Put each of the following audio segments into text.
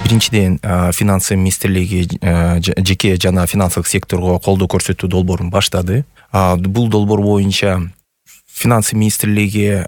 Биринчиден, финансы министрлиги жеке жана финансылык секторго колдоо көрсөтүү долбоорун баштады. Бул долбоор боюнча финансы министрлиги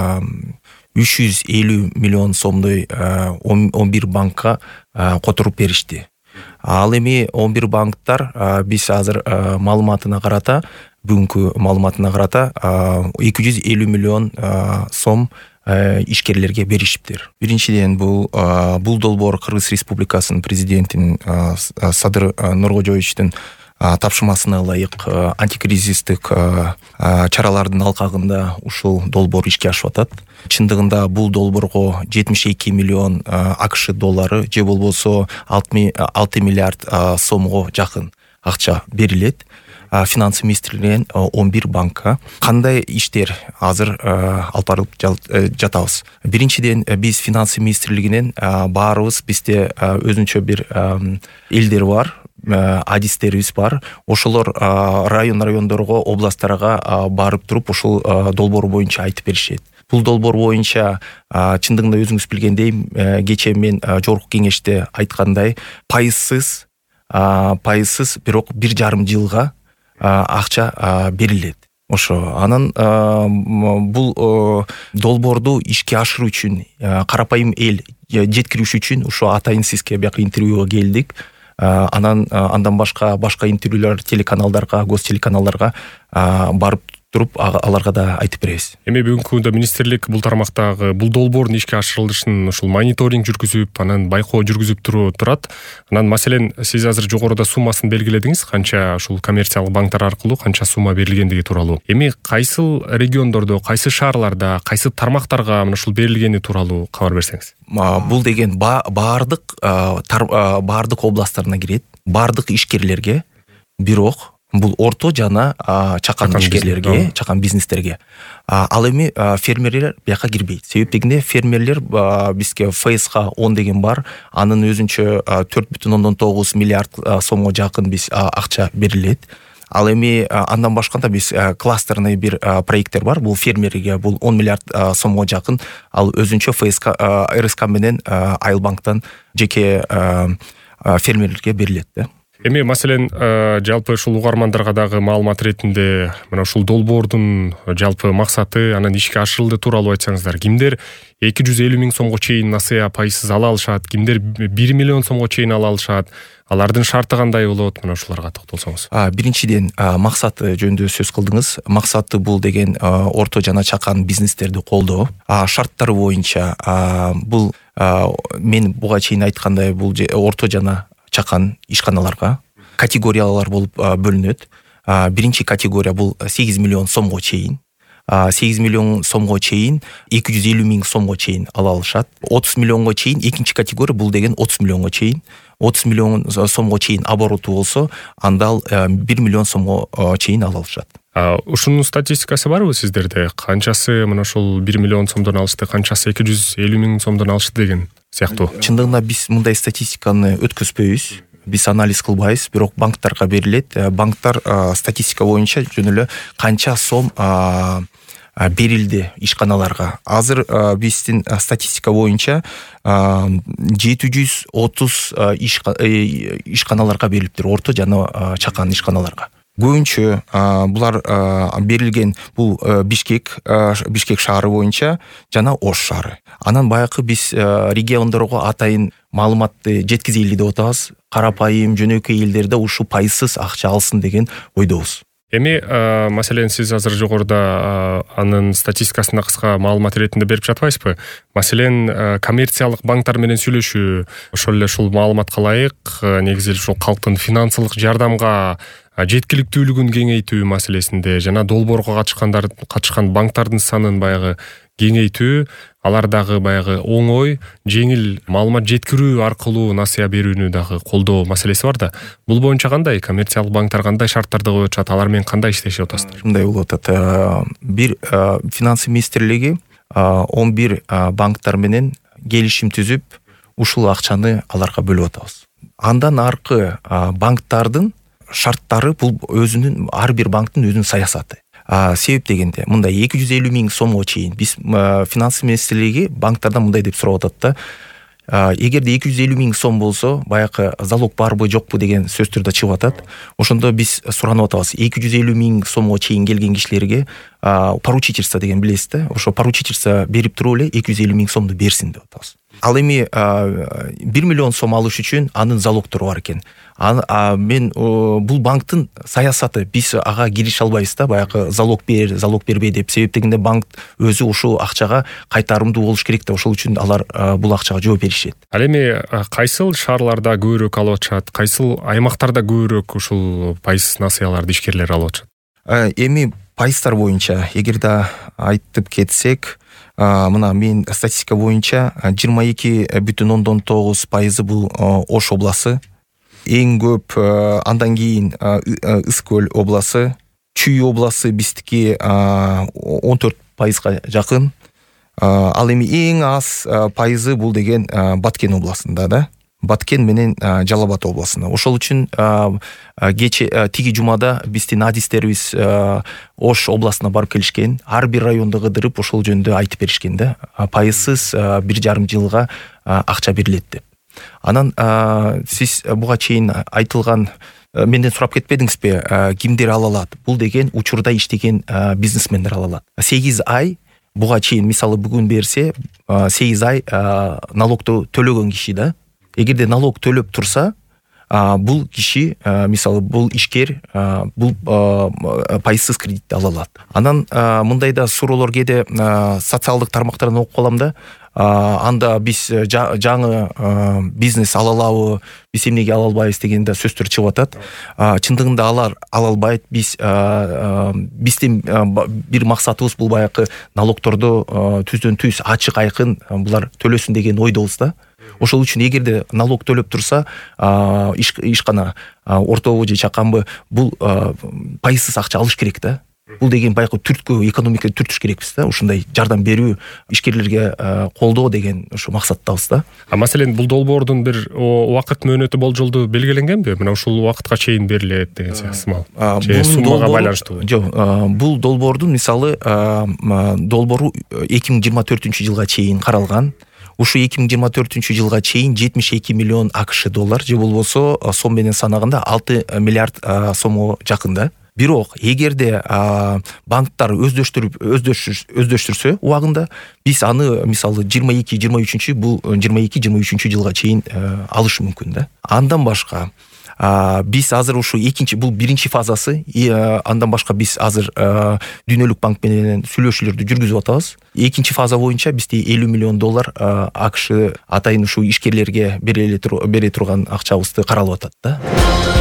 350 миллион сомдой 11 банкка которуп беришти. Ал эми 11 банктар биз азыр маалыматына карата, бүгүнкү маалыматына карата 250 миллион сом ишкерлерге беришиптир. Биринчиден бул долбоор Кыргыз Республикасынын президентинин Садыр Нуркожоевичтин тапшырмасына ылайык антикризистик чаралардын алкагында ушул долбоор ишке ашып атат. Чындыгында бул долбоорго 72 миллион АКШ доллары же болбосо 6 миллиард сомго жакын акча берилет. Финансы министрлигинен 11 банкка кандай иштер азыр алып барылып жатабыз. Биринчиден, биз финансы министрлигинен баарыбыз, бизде өзүнчө бир элдер бар, адистерибиз бар. Ошолор райондорго, областтарга барып туруп ушул долбоор боюнча айтып беришет. Бул долбоор боюнча чындыгында өзүңүз билгендей, кечээ мен жогорку кеңеште айткандай, пайызсыз бирок 1,5 жылга акча берилет. Ошо анан бул долбоорду ишке ашыруу үчүн, карапайым эл жеткирүү үчүн ушу атайын сизге бияка интервьюга келдик. Андан башка интервьюлар телеканалдарга, гостелеканалдарга барып туруп аларга да айтып беребиз. Эми бүгүнкү күндө министрлик бул тармактагы бул долбоордун ишке ашырылышын ушул мониторинг жүргүзүп, анан байкоо жүргүзүп турат. Анан маселен сиз азыр жогоруда суммасын белгиледиңиз, канча ушул коммерциялык банктар аркылуу канча сумма берилгендиги тууралуу. Эми кайсыл региондордо, кайсы шаарларда, кайсы тармактарга мына ушул берилгени тууралуу кабар берсеңиз. Бул деген баардык областтарына кирет, баардык ишкерлерге, бирок бул орто жана чакан ишкерлерге, чакан бизнестерге. Ал эми фермерлер бияка кирбейт. Себеп дегенде фермерлер бизге ФСК 10 деген бар, анын өзүнчө 4,9 миллиард сомго жакын биз акча берилет. Ал эми андан башканда биз кластерный бир проекттер бар. Бул фермерге бул 10 миллиард сомго жакын. Ал өзүнчө ФСК, РСК менен Айылбанктан жеке фермерлерге берилет да. Эми маселен жалпы ушул угармандарга дагы маалымат ретинде мына ушул долбоордун жалпы максаты, анан ишке ашырылды тууралуу айтсаңыздар. Кимдер 250 миң сомго чейин насыя пайсыз ала алышат, кимдер 1 миллион сомго чейин ала алышат, алардын шарты кандай болот, мына ушуларга токтолсоңуз. Биринчиден, максаты жөнүндө сөз кылдыңыз. Максаты бул деген орто жана чакан бизнестерди колдоо. Шарттары боюнча бул мен буга чейин айткандай, бул орто жана чакан ишканаларга категориялар болуп бөлүнөт. Биринчи категория бул 8 миллион сомго чейин. 8 миллион сомго чейин 250 миң сомго чейин ала алышат. 30 миллионго чейин экинчи категория бул деген 30 миллионго чейин. 30 миллион сомго чейин обороту болсо, анда 1 миллион сомго чейин ала алышат. Ушунун статистикасы барбы сиздерде? Канчасы мына ушул 1 миллион сомдон алышты, канчасы 250 миң сомдон алышты деген сыяктуу. Чындыгында биз мындай статистиканы өткөзбөйбүз. Биз анализ кылбайбыз, бирок банктарга берилет. Банктар статистика боюнча жөн эле канча сом берилди ишканаларга. Азыр биздин статистика боюнча 730 ишканаларга берилиптир, орто жана чакан ишканаларга. Көбүнчө булар берилген бул Бишкек шаары боюнча жана Ош шаары. Анан баягы биз региондорго атайын маалыматты жеткизели деп атабыз. Карапайым жөнөкөй элдерде ушу пайызсыз акча алсын деген ойдобуз. Эми маселен сиз азыр жогоруда анын статистикасына кыска маалымат ретинде берип жатпайсызбы? Маселен коммерциялык банктар менен сүйлөшүү, ошол эле ушул маалыматка ылайык негизи ушул калктын финансылык жардамга жеткиликтүүлүгүн кеңейтүү маселесинде жана долбоорго катышкан банктардын санын баягы кеңейтүү, алардагы баягы оңой, жеңил маалымат жеткирүү аркылуу насыя берүүнү дагы колдоо маселеси бар да. Бул боюнча кандай коммерциялык банктар кандай шарттарды коюп атышат, алар менен кандай иштешип атасыздар? Мындай болуп атат. Бир финансы министрлиги 11 банктар менен келишим түзүп, ушул акчаны аларга бөлүп атабыз. Андан аркы банктардын шарттары бул өзүнүн, ар бир банктын өзүнүн саясаты. Себеп дегенде, мындай 250 миң сомго чейин биз финансы министрлиги банктардан мындай деп сурап атат да, Эгерде 250 миң сом болсо, баягы залог барбы жокпу деген сөздөр да чыгып атат. Ошондо биз суранып атабыз. 250 миң сомго чейин келген кишилерге поручительство деген билесиз да. Ошо поручительство берип туруп эле 250 миң сомду берсин деп атабыз. Ал эми 1 миллион сом алыш үчүн анын залогтору бар экен. Мен бул банктын саясаты, биз ага кирише албайбыз да, баягы залог бер, залог бербей деп. Себеп дегенде банк өзү ушул акчага кайтарымдуу болуш керек да, ошол үчүн алар бул акчага жооп беришет. Ал эми кайсыл шаарларда көбүрөөк алып атышат, кайсыл аймактарда көбүрөөк ушул пайыз насыяларды ишкерлер алып атышат? Эми пайыздар боюнча эгерде айтып кетсек, мына мен статистика боюнча 22,9% бул Ош обласы, эң көп, андан кийин Ысык көл обласы, Чүй обласы биздики 14%га жакын. Ал эми эң аз пайызы бул деген Баткен областында да. Баткен менен Жалал Абад областында. Ошол үчүн кече тиги жумада биздин адистерибиз Ош областына барып келишкен. Ар бир районду кыдырып ошол жөнүндө айтып беришкен да. Пайызсыз 1,5 жылга акча берилет деп. Анан сиз буга чейин айтылган менден сурап кетпедиңизби, кимдер ала алат? Бул деген учурда иштеген бизнесмендер ала алат. 8 ай буга чейин, мисалы бүгүн берсе, 8 ай налогду төлөгөн киши да. Эгерде налог төлөп турса, бул киши, мисалы бул ишкер, бул пайызсыз кредитти ала алат. Анан мындайда суроолор кээде социалдык тармактардан окуп калам да. Анда биз жаңы бизнес ала алабы, биз эмнеге ала албайбыз дегенде сөздөр чыгып атат. Чындыгында алар ала албайт. Биздин бир максатыбыз бул баягы налогторду түздөн түз ачык айкын булар төлөсүн деген ойдобуз да. Ошол үчүн эгерде налог төлөп турса, ишкана ортобу же чаканбы, бул пайызсыз акча алыш керек да. Бул деген баягы түрткү, экономиканы түртүш керекпиз да. Ушундай жардам берүү, ишкерлерге колдоо деген ушу максаттабыз да. Маселен, бул долбоордун бир убакыт мөөнөтү болжолду белгиленгенби? Мына ушул убакытка чейин берилет деген сыяктуу. Же суммага байланыштуу? Жок, бул долбоордун мисалы долбоору 2024-жылга чейин каралган. Ушу 2024-жылга чейин 72 миллион АКШ доллар же болбосо сом менен санаганда 6 миллиард сомго жакын да. Бирок эгерде банктар өздөштүрсө убагында, биз аны мисалы 22-23 бул 22-23 жылга чейин алыш мүмкүн да. Андан башка биз азыр ушу бул биринчи фазасы, андан башка биз азыр Дүйнөлүк банк менен сүйлөшүүлөрдү жүргүзүп атабыз. Экинчи фаза боюнча бизде 50 миллион доллар АКШ атайын ушу ишкерлерге бере турган акчабызды каралып атат да.